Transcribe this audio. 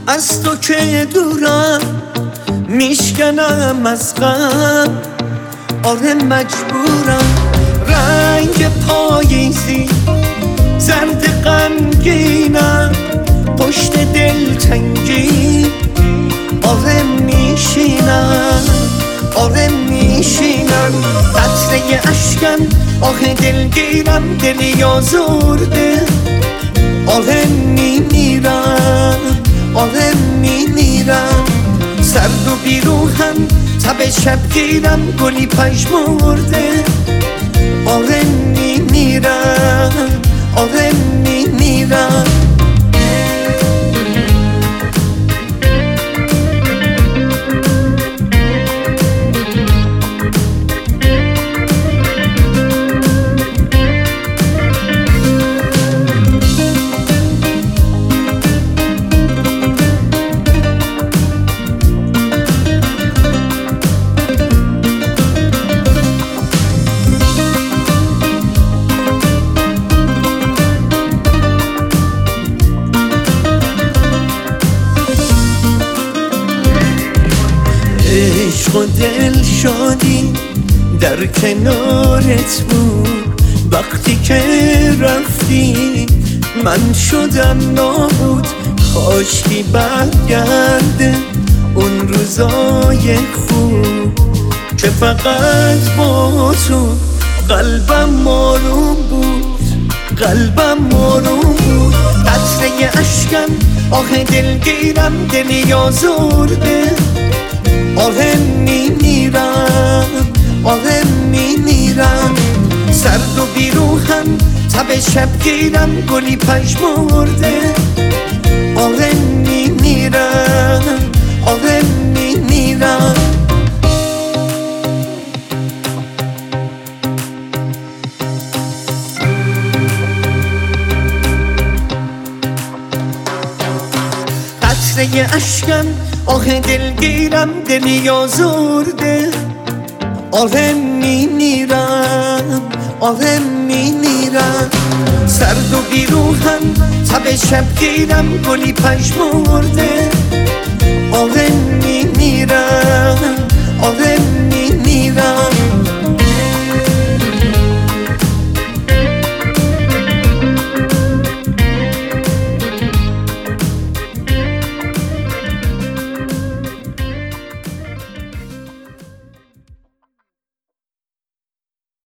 از تو که دورم میشکنم از غم، آره مجبورم. رنگ پاییزی زرد غمگینم، پشت دلتنگی آره میشینم، آره میشینم. قطره اشکم آه دلگیرم، دلی آزرده آره میمیرم، آره میمیرم. سرد و بیروحم تب شبگیرم، گلی پژمرده آره میمیرم، آره میمیرم. عشق و دل شادی در کنارت بود، وقتی که رفتی من شدم نابود. کاشکی برگرده اون روزای خوب که فقط با تو قلبم آروم بود، قلبم آروم بود. قطره اشکم آه دلگیرم، دلی آزرده آره میمیرم، آره میمیرم. سرد و بیروحم تب شبگیرم، گلی پژمرده آره میمیرم، آره میمیرم. قطره اشکم آه دلگیرم، دلی آزرده آره میمیرم، آره میمیرم. سرد و بیروحم تب شبگیرم، گلی پژمرده